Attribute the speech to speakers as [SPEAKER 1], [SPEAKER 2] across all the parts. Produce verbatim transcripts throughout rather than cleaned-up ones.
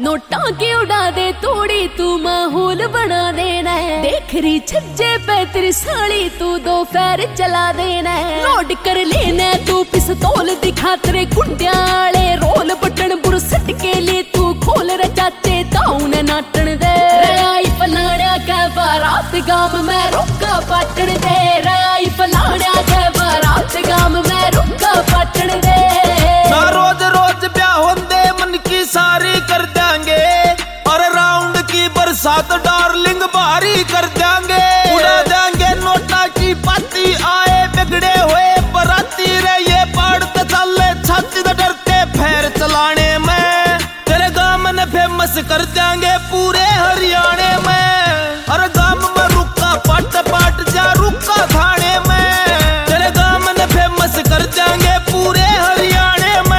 [SPEAKER 1] NOTA की उड़ा दे थोड़ी तू माहौल बना देना है। देख रही छज्जे पे तेरी साड़ी तू दो पैर चला देना है। लोड कर लेना तू पिस्तौल दिखा तेरे गुंडियाले रोल बटन बुरसट के लिए तू खोल रे चाचे ताऊन नाटन दे। राई फलाणा का बारात गाम में रुका पाटन दे। राई फलाणा का बारात गाम में रुका पाटन दे।
[SPEAKER 2] ना रोज रोज ब्याह होंदे मन की सारी कर देंगे और राउंड की बरसात डार्लिंग भारी कर देंगे। उड़ा देंगे नोटा की पाती आए बिगड़े हुए बराती रे ये पड़ते चले छाती से डरते फेर चलाने में। तेरे गांव में फेमस कर देंगे पूरे हरियाणे में। और गांव में रुका पाट पाट जा रुका थाने में। तेरे गांव में फेमस कर देंगे पूरे हरियाणे में।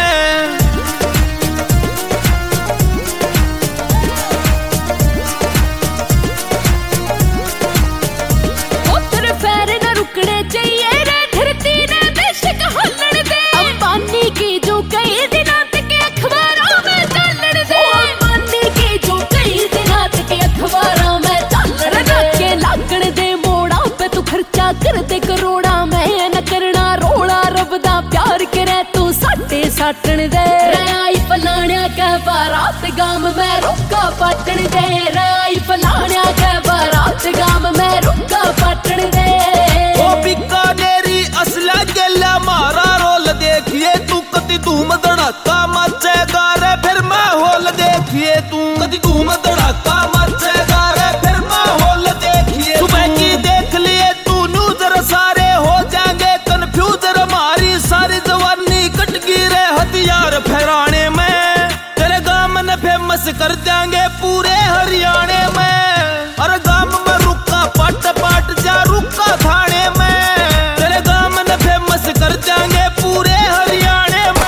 [SPEAKER 2] कर दे करोड़ा मैं न करना रोड़ा रब दा प्यार करे तू साटे साटन दे। राई फलाणा का बारात गाम में रुका पाटन दे। राई फलाणा का बारात गाम में रुका पाटन दे। ओ बीकानेरी असला गेला मारा रोल देखिए तू कदी धूम धड़ाका मचेगा रे फिर माहौल देखिए तू कदी धूम धड़ाका मचेगा रे फिर माहौल देखिए। सुबह की देख लिए सारे हो जाएंगे कन्फ्यूजर हमारी सारी जवानी कट गिरे हथियार फहराने में। तेरे गांव में फेमस कर देंगे पूरे हरियाणे में। और गांव में रुका पाट पाट जा रुका थाने में। तेरे गांव में फेमस कर देंगे पूरे हरियाणे में।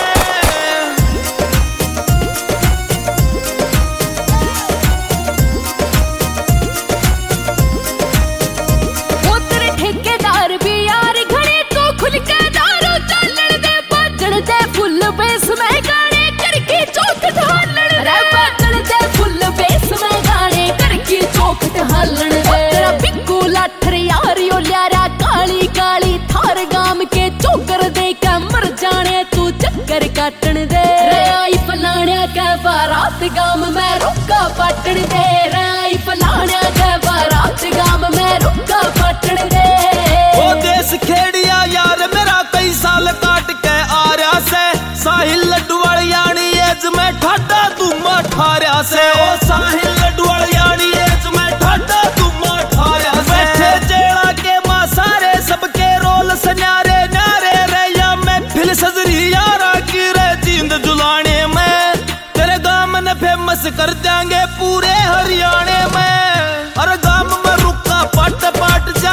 [SPEAKER 1] फुल बेस में गाने करके चौखट हालन रे। बादल दे फुल बेस में गाने करके चौखट हालन रे। तेरा बिक्कू लाठर यार यो ल्यारा काली काली थार गाम के चौकर दे के मर जाने तू चक्कर काटन दे। राई फलाणा का बारात गाम में रुका पाटन दे। राई फलाणा का बारात गाम में रुका पाटन दे।
[SPEAKER 2] ओ देश खेड़िया यार मेरा कई साल काट के आ रहा से साहिल लड्डूवाल यानी एज में ठाडा तुम ठार्या से। ओ साहिल लड्डूवाल यानी एज में ठाडा तुम ठार्या से। बैठे जेड़ा के मां सारे सबके रोल सन्यारे न्यारे रे या मैं फिल सजरी यारा की रे जींद जुलाने में। तेरे गांव में फेमस कर देंगे पूरे हरियाणे में। और गांव में रुका पाट पाट